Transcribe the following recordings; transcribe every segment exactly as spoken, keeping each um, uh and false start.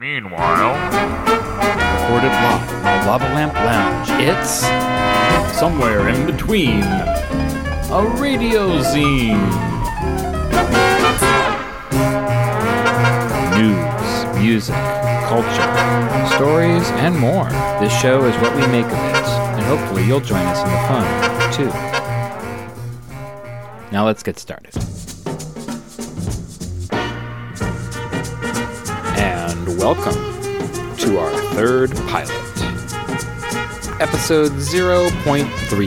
Meanwhile, recorded live from the Lava Lamp Lounge, it's Somewhere in Between, a radio zine. News, music, culture, stories, and more. This show is what we make of it, and hopefully you'll join us in the fun, too. Now let's get started. And welcome to our third pilot, episode zero point three.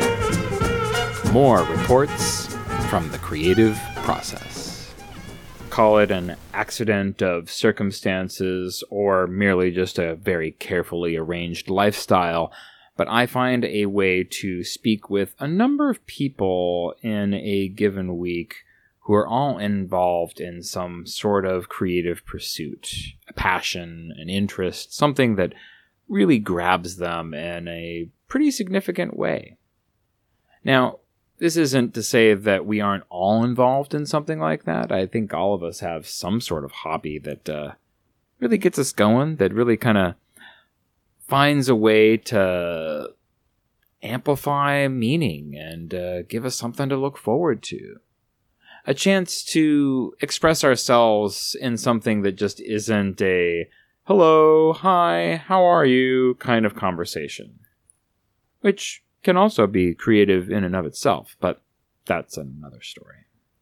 More reports from the creative process. Call it an accident of circumstances or merely just a very carefully arranged lifestyle, but I find a way to speak with a number of people in a given week who are all involved in some sort of creative pursuit, a passion, an interest, something that really grabs them in a pretty significant way. Now, this isn't to say that we aren't all involved in something like that. I think all of us have some sort of hobby that uh, really gets us going, that really kind of finds a way to amplify meaning and uh, give us something to look forward to. A chance to express ourselves in something that just isn't a hello, hi, how are you kind of conversation. Which can also be creative in and of itself, but that's another story.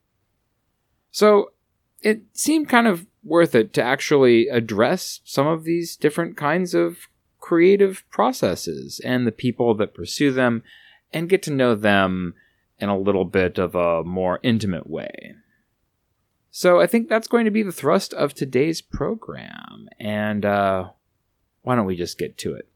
So it seemed kind of worth it to actually address some of these different kinds of creative processes and the people that pursue them and get to know them in a little bit of a more intimate way. So I think that's going to be the thrust of today's program. And uh, why don't we just get to it?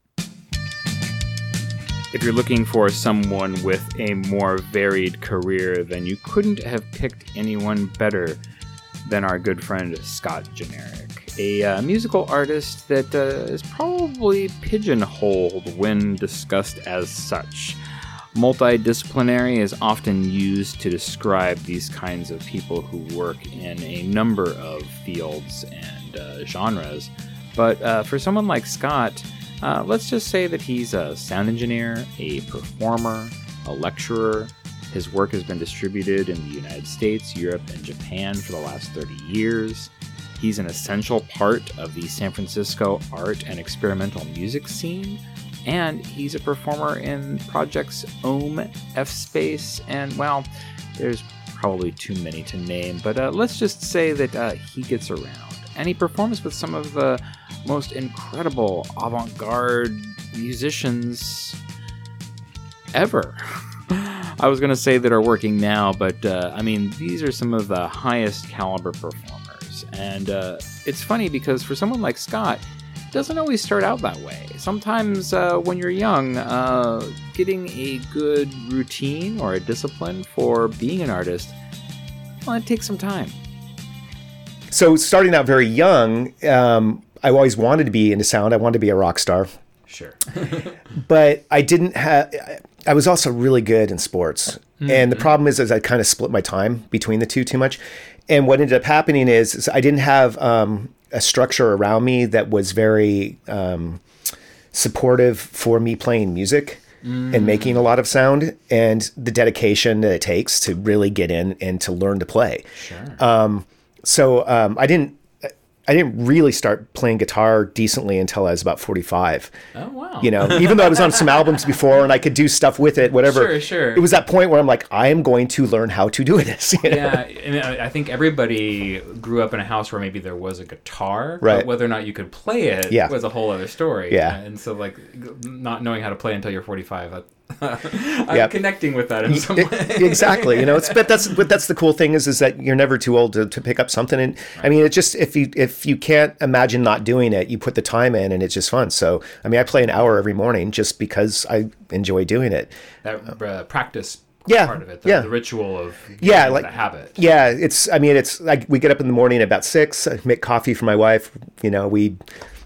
If you're looking for someone with a more varied career, then you couldn't have picked anyone better than our good friend Scott Generic, a uh, musical artist that uh, is probably pigeonholed when discussed as such. Multidisciplinary is often used to describe these kinds of people who work in a number of fields and uh, genres. But uh, for someone like Scott, uh, let's just say that he's a sound engineer, a performer, a lecturer. His work has been distributed in the United States, Europe, and Japan for the last thirty years. He's an essential part of the San Francisco art and experimental music scene. And he's a performer in projects Ohm, F-Space, and, well, there's probably too many to name, but uh, let's just say that uh, he gets around. And he performs with some of the most incredible avant-garde musicians ever. I was going to say that are working now, but, uh, I mean, these are some of the highest caliber performers. And uh, it's funny because for someone like Scott, doesn't always start out that way. Sometimes uh, when you're young, uh, getting a good routine or a discipline for being an artist, well, it takes some time. So starting out very young, um, I always wanted to be into sound. I wanted to be a rock star. Sure. But I didn't have, I was also really good in sports. Mm-hmm. And the problem is, is I kind of split my time between the two too much. And what ended up happening is, is I didn't have um, a structure around me that was very um, supportive for me playing music mm. and making a lot of sound and the dedication that it takes to really get in and to learn to play. Sure. Um, so um, I didn't I didn't really start playing guitar decently until I was about forty-five. Oh, wow. You know, even though I was on some albums before and I could do stuff with it, whatever. Sure, sure. It was that point where I'm like, I am going to learn how to do this. You know? Yeah, and I think everybody grew up in a house where maybe there was a guitar, right. But whether or not you could play it yeah. was a whole other story. Yeah. And so, like, not knowing how to play until you're forty-five, that, I'm yep. connecting with that in some it, way. Exactly. You know, it's but that's but that's the cool thing is is that you're never too old to, to pick up something. And right. I mean, it just if you if you can't imagine not doing it, you put the time in, and it's just fun. So I mean, I play an hour every morning just because I enjoy doing it. That uh, practice. Yeah, part of it, the, yeah. the ritual of yeah, like the habit. Yeah, it's. I mean, it's like we get up in the morning about six. I make coffee for my wife. You know, we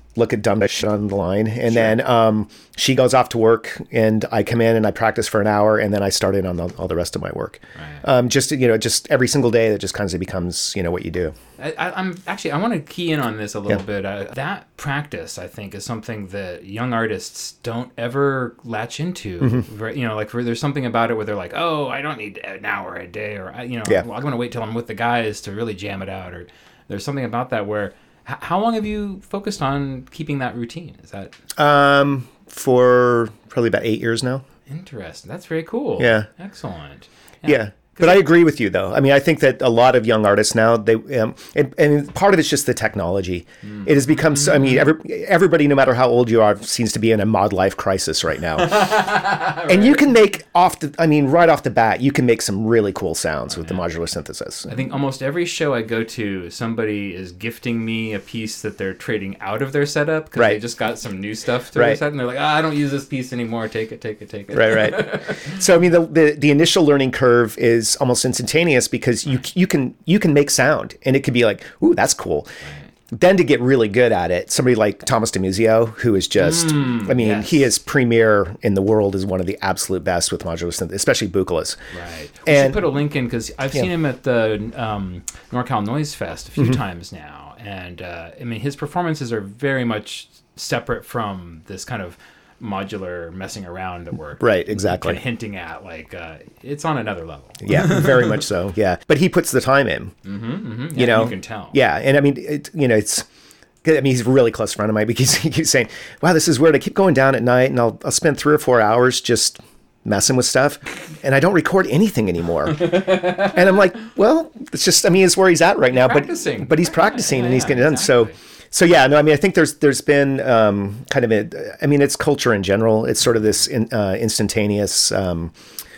look at dumb shit on the line. And sure. then um, she goes off to work and I come in and I practice for an hour and then I start in on the, all the rest of my work. Right. Um, just, you know, just every single day that just kind of becomes, you know, what you do. I, I'm actually, I want to key in on this a little yeah. bit. Uh, that practice, I think, is something that young artists don't ever latch into. Mm-hmm. Right? You know, like there's something about it where they're like, oh, I don't need an hour a day, or, you know, yeah. well, I'm going to wait till I'm with the guys to really jam it out. Or there's something about that where, h- how long have you focused on keeping that routine? Is that? Um, for probably about eight years now. Interesting. That's very cool. Yeah. Excellent. Yeah. yeah. But I agree with you, though. I mean, I think that a lot of young artists now, they um, and, and part of it's just the technology. Mm. It has become so, I mean, every, everybody, no matter how old you are, seems to be in a mod life crisis right now. right. And you can make off the, I mean, right off the bat, you can make some really cool sounds with the modular synthesis. I think almost every show I go to, somebody is gifting me a piece that they're trading out of their setup because right. they just got some new stuff to right. their set, and they're like, oh, I don't use this piece anymore. Take it, take it, take it. Right, right. So, I mean, the, the, the initial learning curve is almost instantaneous because you you can you can make sound and it could be like, ooh, that's cool. Right. Then to get really good at it, somebody like Thomas DeMuzio, who is just, mm, I mean, yes. he is premier in the world, is one of the absolute best with modular synth, especially Buchala's. Right. We and, should put a link in because I've yeah. seen him at the um, NorCal Noise Fest a few mm-hmm. times now, and uh, I mean, his performances are very much separate from this kind of modular messing around that we're right exactly kind of hinting at. Like uh it's on another level. Yeah, very much so. Yeah, but he puts the time in. Mm-hmm, mm-hmm. Yeah, you know, you can tell. Yeah, and I mean, it, you know, it's. I mean, he's a really close friend of mine because he keeps saying, "Wow, this is weird. I keep going down at night, and I'll I'll spend three or four hours just messing with stuff, and I don't record anything anymore." And I'm like, "Well, it's just. I mean, it's where he's at right he's now, practicing. but but he's practicing, yeah, and he's yeah, getting it exactly. done." So. So yeah, no, I mean, I think there's there's been um, kind of a, I mean, it's culture in general. It's sort of this in, uh, instantaneous, um,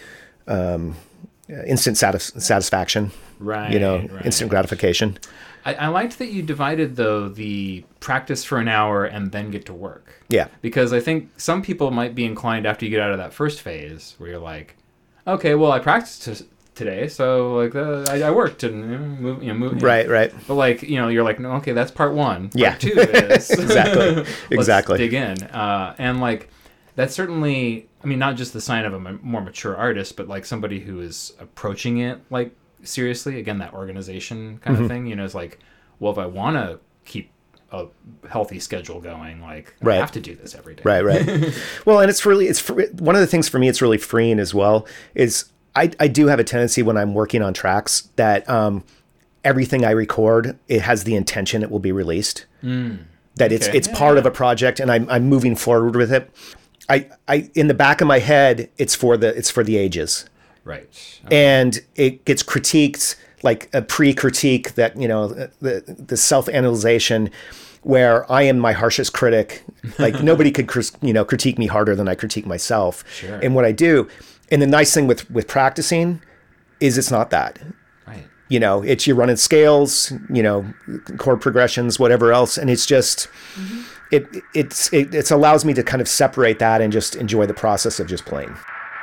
um, instant satis- satisfaction, right? You know, right. instant gratification. I, I liked that you divided though the practice for an hour and then get to work. Yeah, because I think some people might be inclined after you get out of that first phase where you're like, okay, well, I practiced T- today, so like uh, I, I worked and you know, move, you know, move, you right, know. right. But like you know, you're like, no, okay, that's part one. Part yeah, two is exactly, let's exactly. dig in, uh, and like that's certainly, I mean, not just the sign of a m- more mature artist, but like somebody who is approaching it like seriously. Again, that organization kind mm-hmm. of thing. You know, it's like, well, if I want to keep a healthy schedule going, like right. I have to do this every day. Right, right. Well, and it's really, it's fr- one of the things for me, it's really freeing as well, is I, I do have a tendency when I'm working on tracks that um, everything I record, it has the intention it will be released. Mm. That okay. it's it's yeah, part yeah. of a project and I'm I'm moving forward with it. I, I in the back of my head, it's for the it's for the ages. Right. Okay. And it gets critiqued like a pre-critique that, you know, the the self-analyzation where I am my harshest critic. Like nobody could, you know, critique me harder than I critique myself. Sure. And what I do. And the nice thing with, with practicing is it's not that. Right. You know, it's you're running scales, you know, chord progressions, whatever else. And it's just, mm-hmm. it it's it it's allows me to kind of separate that and just enjoy the process of just playing.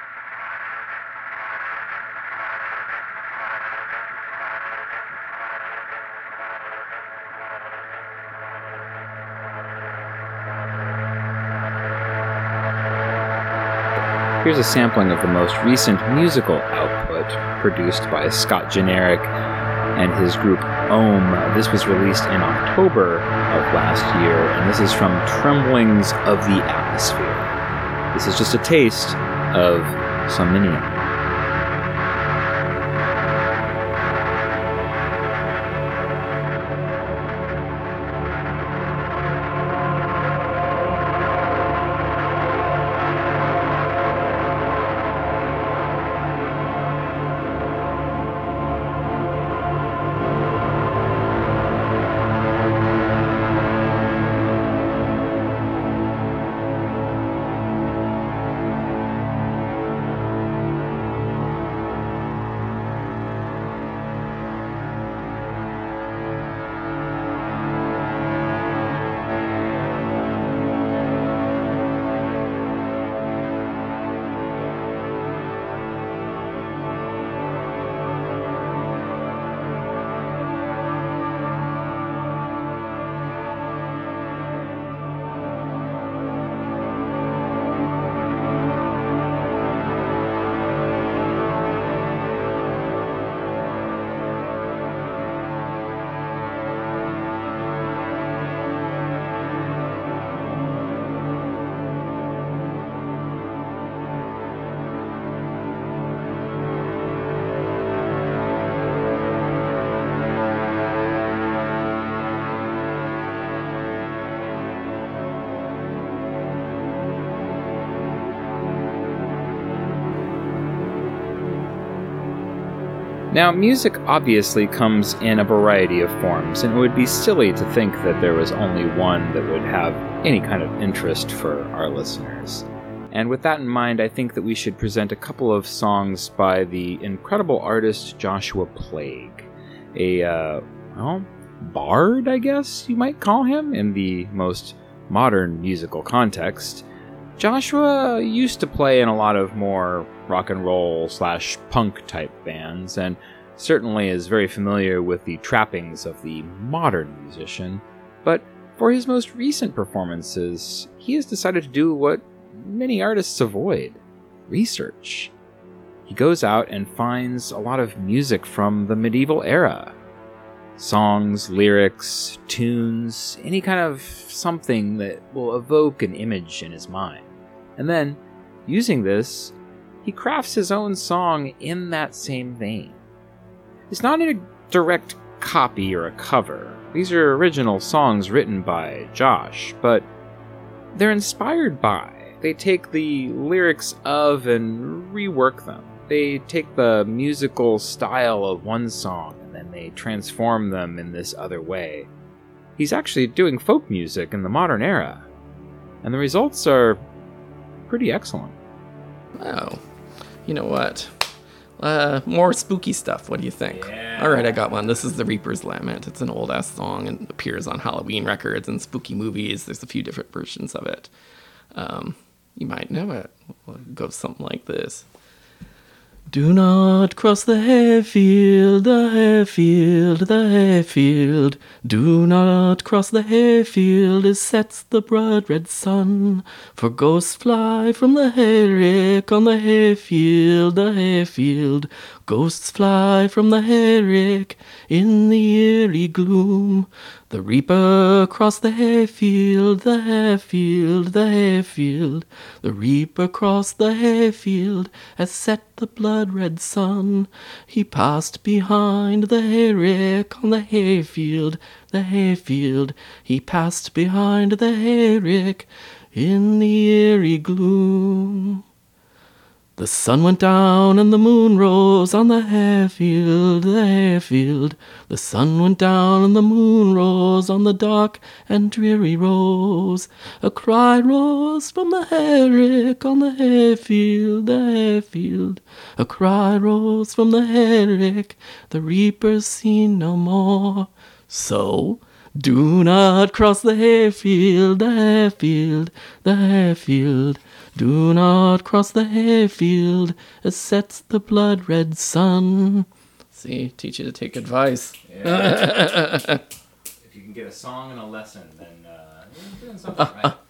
Here's a sampling of the most recent musical output produced by Scott Generic and his group Ohm. This was released in October of last year, and this is from Tremblings of the Atmosphere. This is just a taste of Somnium. Now, music obviously comes in a variety of forms, and it would be silly to think that there was only one that would have any kind of interest for our listeners. And with that in mind, I think that we should present a couple of songs by the incredible artist Joshua Plague, a, uh, well, bard, I guess you might call him, in the most modern musical context. Joshua used to play in a lot of more rock and roll slash punk type bands, and certainly is very familiar with the trappings of the modern musician, but for his most recent performances, he has decided to do what many artists avoid: research. He goes out and finds a lot of music from the medieval era. Songs, lyrics, tunes, any kind of something that will evoke an image in his mind. And then, using this, he crafts his own song in that same vein. It's not a direct copy or a cover. These are original songs written by Josh, but they're inspired by. They take the lyrics of and rework them. They take the musical style of one song and then they transform them in this other way. He's actually doing folk music in the modern era, and the results are pretty excellent. Wow. You know what? Uh, more spooky stuff. What do you think? Yeah. All right, I got one. This is The Reaper's Lament. It's an old-ass song and appears on Halloween records and spooky movies. There's a few different versions of it. Um, you might know it. It goes something like this. Do not cross the hayfield, the hayfield, the hayfield. Do not cross the hayfield, it sets the blood-red sun. For ghosts fly from the hayrick on the hayfield, the hayfield. Ghosts fly from the hayrick in the eerie gloom. The reaper crossed the hayfield, the hayfield, the hayfield. The reaper crossed the hayfield as set the blood-red sun. He passed behind the hayrick on the hayfield, the hayfield. He passed behind the hayrick in the eerie gloom. The sun went down and the moon rose on the hayfield, the hayfield. The sun went down and the moon rose on the dark and dreary rose. A cry rose from the hayrick on the hayfield, the hayfield. A cry rose from the hayrick, the reaper's seen no more. So, do not cross the hayfield, the hayfield, the hayfield. Do not cross the hayfield, as sets the blood-red sun. See, teach you to take advice. Yeah. If you can get a song and a lesson, then uh, you're doing something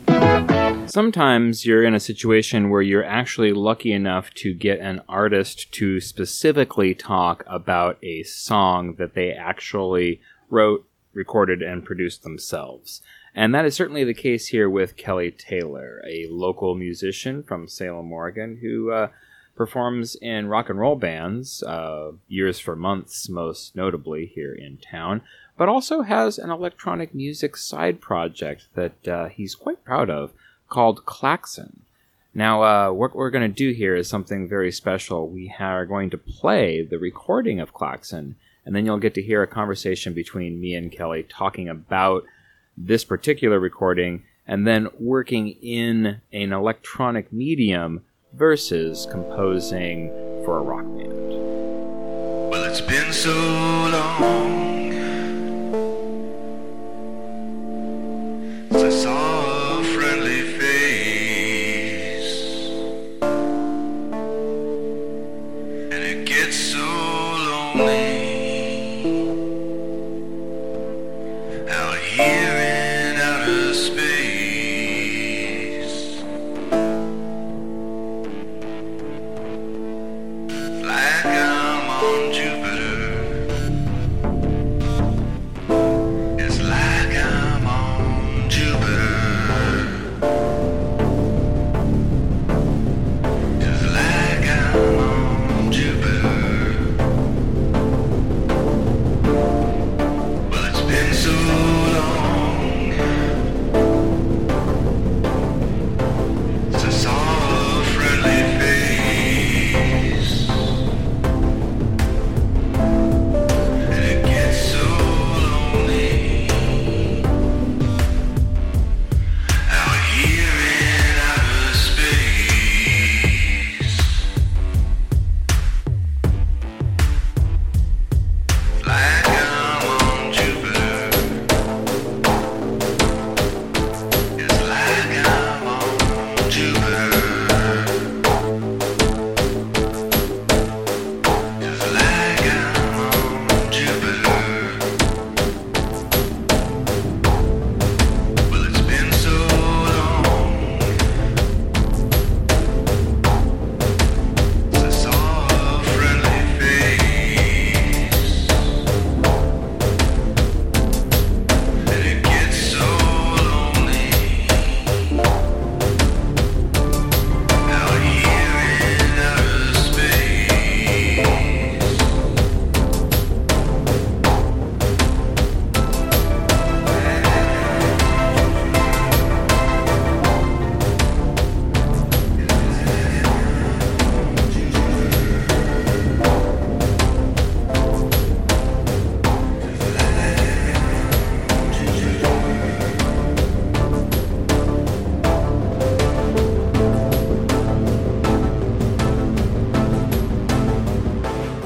right. Sometimes you're in a situation where you're actually lucky enough to get an artist to specifically talk about a song that they actually wrote, recorded, and produced themselves. And that is certainly the case here with Kelly Taylor, a local musician from Salem, Oregon, who uh, performs in rock and roll bands, uh, Years for Months most notably here in town, but also has an electronic music side project that uh, he's quite proud of called Klaxon. Now, uh, what we're going to do here is something very special. We are going to play the recording of Klaxon, and then you'll get to hear a conversation between me and Kelly talking about this particular recording, and then working in an electronic medium versus composing for a rock band. Well, it's been so long since I saw a friendly face, and it gets so lonely out here in outer space. Like I'm on Jupiter, it's like I'm on Jupiter.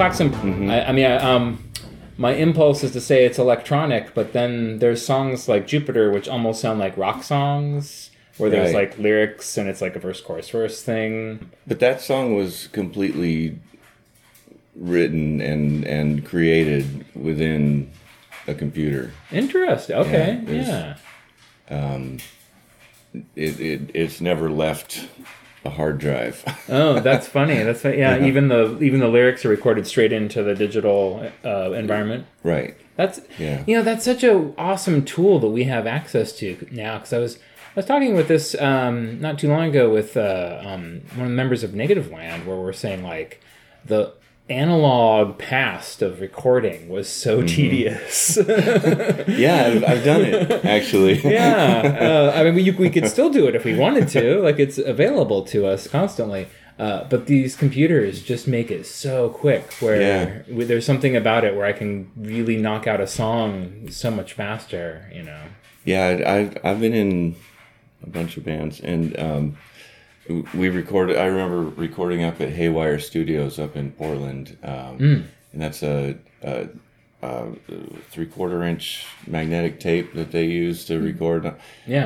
Klaxon. Mm-hmm. I, I mean, I, um, my impulse is to say it's electronic, but then there's songs like Jupiter, which almost sound like rock songs, where there's Right. like lyrics and it's like a verse, chorus, verse thing. But that song was completely written and and created within a computer. Interesting. Okay. Yeah, it Yeah. was- It, it it's never left a hard drive. Oh, that's funny. That's funny. Yeah. Yeah. Even the even the lyrics are recorded straight into the digital uh, environment. Right. That's Yeah. you know that's such a awesome tool that we have access to now. Because I was I was talking with this um, not too long ago with uh, um, one of the members of Negative Land, where we're saying like the analog past of recording was so Mm-hmm. tedious. Yeah, I've, I've done it actually. Yeah, uh, I mean, we, we could still do it if we wanted to. Like, it's available to us constantly. Uh, but these computers just make it so quick. Where Yeah. w- there's something about it where I can really knock out a song so much faster. You know. Yeah, I- I've I've been in a bunch of bands, and um, we recorded. I remember recording up at Haywire Studios up in Portland, um, and that's a, a, a three-quarter inch magnetic tape that they use to record. Yeah.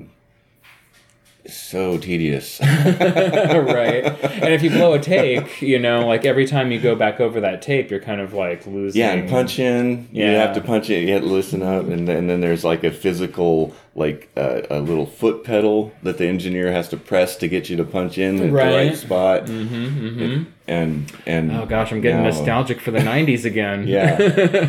So tedious. Right. And if you blow a take, you know, like every time you go back over that tape, you're kind of like losing. Yeah, and punch in. You Yeah. have to punch it. You have to listen up, and then, and then there's like a physical, like uh, a little foot pedal that the engineer has to press to get you to punch in at Right. the right spot. Mm-hmm, mm-hmm. And and Oh gosh, I'm getting now- nostalgic for the nineties again. Yeah.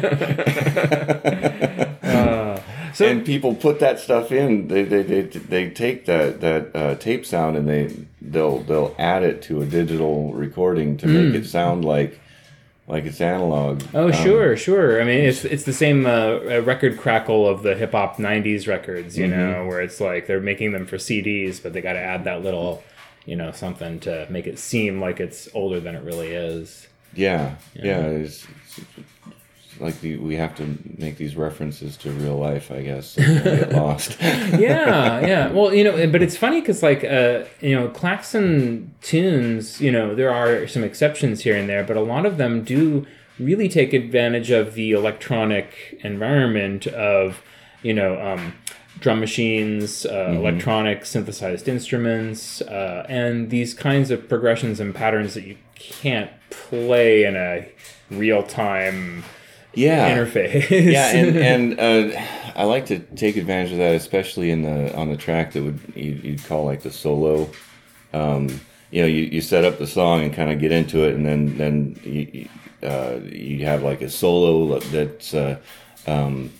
So And people put that stuff in. They they they, they take that that uh, tape sound and they they'll they'll add it to a digital recording to make it sound like like it's analog. Oh Um, sure, sure. I mean, it's it's the same uh, uh, record crackle of the hip hop nineties records, you know, where it's like they're making them for C Ds, but they got to add that little, you know, something to make it seem like it's older than it really is. Yeah, yeah. It's, it's like the, we have to make these references to real life, I guess, so we don't get lost. Yeah, yeah. Well, you know, but it's funny because, like, uh, you know, Klaxon tunes, you know, there are some exceptions here and there, but a lot of them do really take advantage of the electronic environment of, you know, um, drum machines, uh, electronic synthesized instruments, uh, and these kinds of progressions and patterns that you can't play in a real-time Yeah, interface. yeah, and and uh, I like to take advantage of that, especially in the on the track that would you'd, you'd call like the solo. Um, you know, you, you set up the song and kind of get into it, and then then you uh, you have like a solo that's uh, um,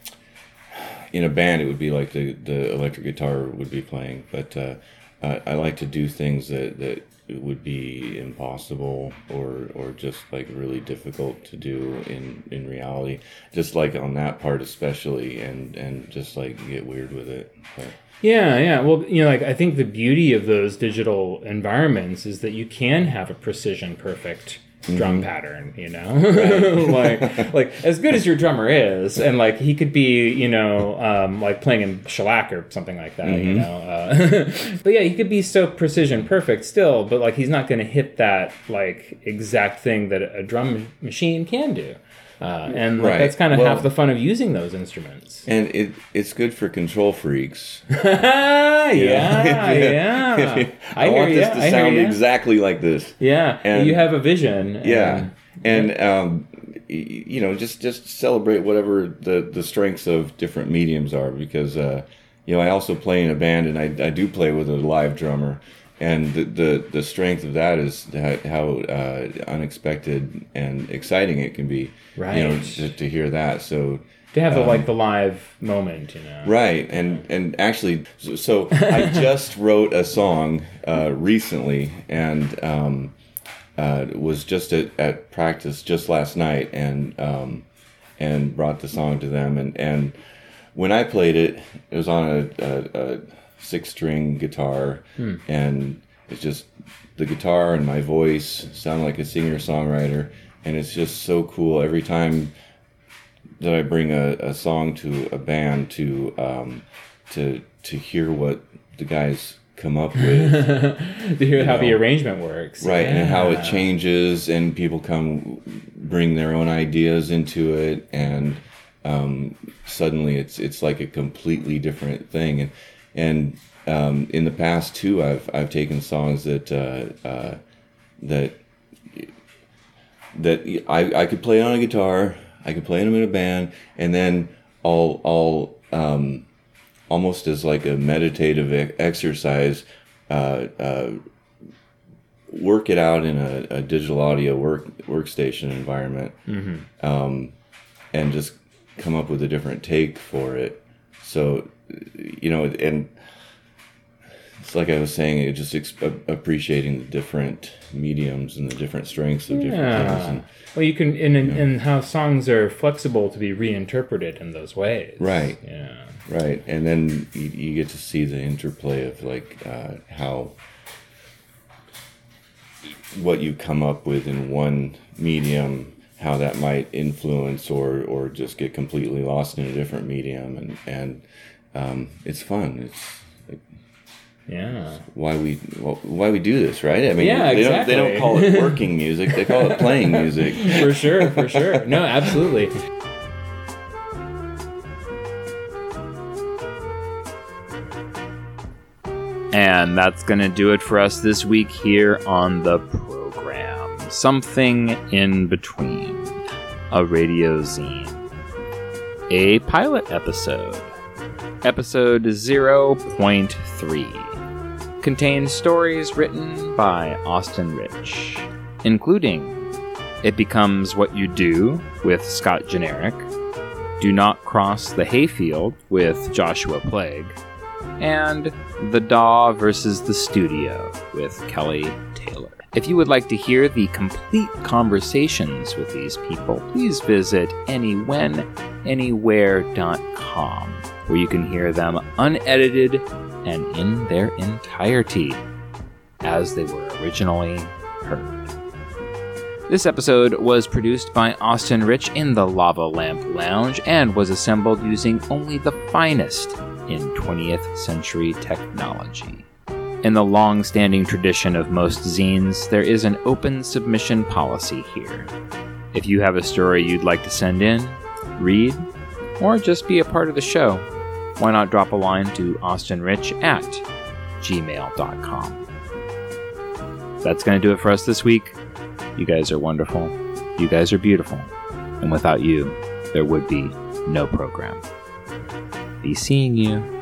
in a band. It would be like the the electric guitar would be playing, but uh, I, I like to do things that that. It would be impossible or or just like really difficult to do in in reality, just like on that part especially, and and just like get weird with it. But Yeah, yeah. Well, you know, like I think the beauty of those digital environments is that you can have a precision perfect drum pattern, you know? like like as good as your drummer is, and like he could be, you know, um, like playing in shellac or something like that, you know. Uh, but yeah, he could be so precision perfect still, but like he's not going to hit that like exact thing that a drum machine can do. Uh, and like, Right. that's kind of Well- half the fun of using those instruments. and it it's good for control freaks. yeah, yeah. I, hear want this ya, to I hear sound ya. exactly like this. Yeah, And- you have a vision. Yeah, and- and um, y- you know, just just celebrate whatever the the strengths of different mediums are, because uh, you know, I also play in a band, and I I do play with a live drummer, and the the, the strength of that is that how uh, unexpected and exciting it can be. You know, Right. to, to hear that. So. to have the, um, like the live moment, you know. Right, and and actually, so, so I just wrote a song uh, recently, and um, uh, was just at, at practice just last night, and um, and brought the song to them, and, and when I played it, it was on a, a, a six string guitar, and it's just the guitar and my voice sound like a singer songwriter, and it's just so cool every time that I bring a, a song to a band to um, to to hear what the guys come up with. To hear how know, the arrangement works. Right, Yeah. and how it changes, and people come bring their own ideas into it, and um, suddenly it's it's like a completely different thing. And and um, in the past too, I've I've taken songs that uh, uh, that that I I could play on a guitar, I could play them in a band, and then I'll I'll um, almost as like a meditative e- exercise. Uh, uh, work it out in a, a digital audio work workstation environment, mm-hmm. um, and just come up with a different take for it. So, you know, and it's like I was saying, it just ex- appreciating the different mediums and the different strengths of different Yeah. things. And, Well, you can, and, and, and how songs are flexible to be reinterpreted in those ways. Right. Yeah. Right, and then you, you get to see the interplay of like uh, how what you come up with in one medium, how that might influence or, or just get completely lost in a different medium, and and um, it's fun. It's like Yeah. why we well, why we do this, right? I mean, Yeah, they exactly. don't they don't call it working music; they call it playing music. For sure, for sure. No, absolutely. And that's going to do it for us this week here on the program. Something in between. A radio zine. A pilot episode. Episode zero point three. Contains stories written by Austin Rich, including It Becomes What You Do with Scott Generic, Do Not Cross the Hayfield with Joshua Plague, and The Daw versus the Studio with Kelly Taylor. If you would like to hear the complete conversations with these people, please visit anywhen anywhere dot com, where you can hear them unedited and in their entirety, as they were originally heard. This episode was produced by Austin Rich in the Lava Lamp Lounge and was assembled using only the finest in twentieth century technology. In the long-standing tradition of most zines, there is an open submission policy here. If you have a story you'd like to send in, read, or just be a part of the show, why not drop a line to austinrich at gmail dot com. That's going to do it for us this week. You guys are wonderful. You guys are beautiful. And without you, there would be no program. Be seeing you.